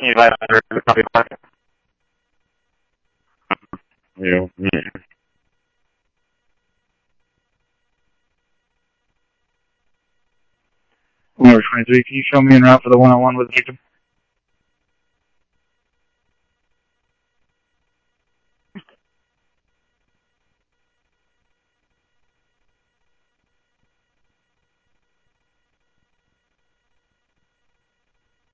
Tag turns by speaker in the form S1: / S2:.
S1: Can you advise the copy of market? Yeah.
S2: Number 23, can you show me en route for the one-on-one with the victim?